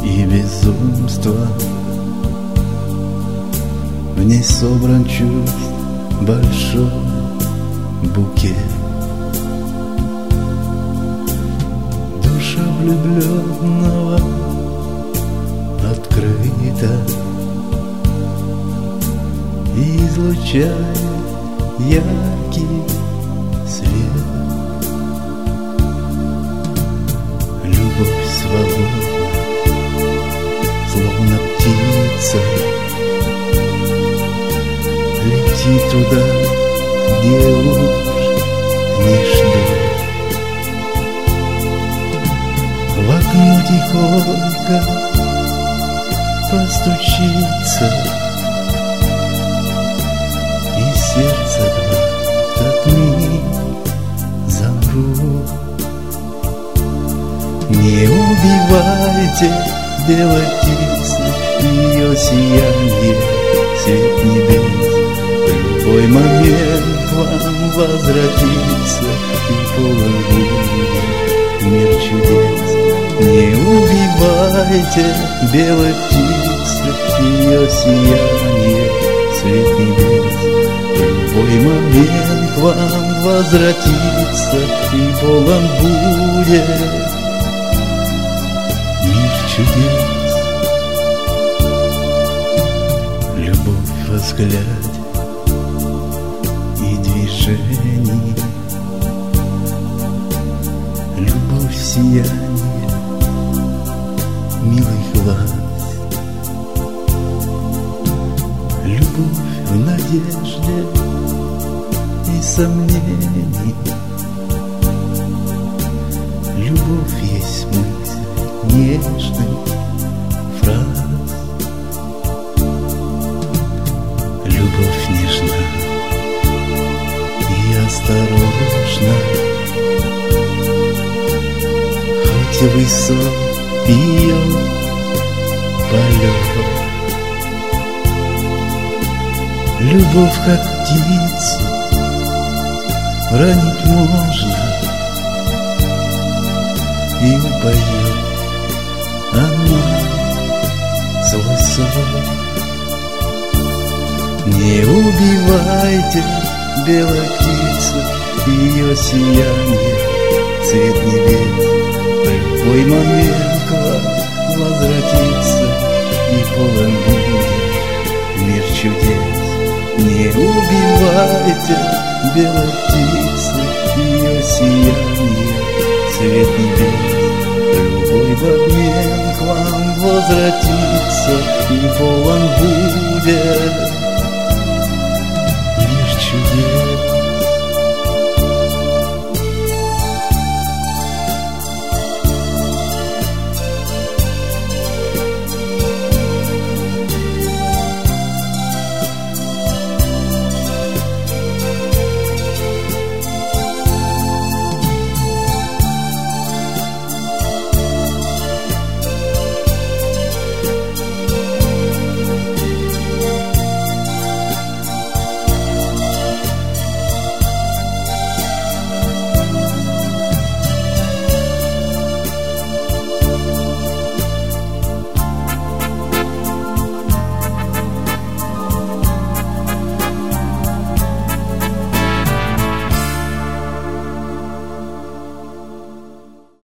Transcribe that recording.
и безумства. В ней собран чувств большой букет. Душа влюбленного открыта и излучает яркий свет. Любовь свободна, словно птица, лети туда, где уж не ждет. В окно тихонько постучится, и сердце два в тот миг замрут. Не убивайте белой птицы, ее сияние, свет небес. В любой момент к вам возвратится, и полон будет мир чудес. Не убивайте белой птицы, ее сияние, свет небес. В любой момент к вам возвратится, и полон будет мир чудес. Любовь во взгляде и движении, любовь в сиянии милых глаз, любовь в надежде и сомнении. Любовь есть мысль нежных фраз. Любовь нежна и осторожна, хоть и высок ее полет. Любовь, как птицу, ранить можно, и упоет она свой сон. Не убивайте белой птицу, ее сияние, цвет небес. В любой момент к вам возвратится, и полон будет мир чудес. Не убивайте белой птицы, ее сияние, цвет небес. В любой момент к вам возвратится, и полон будет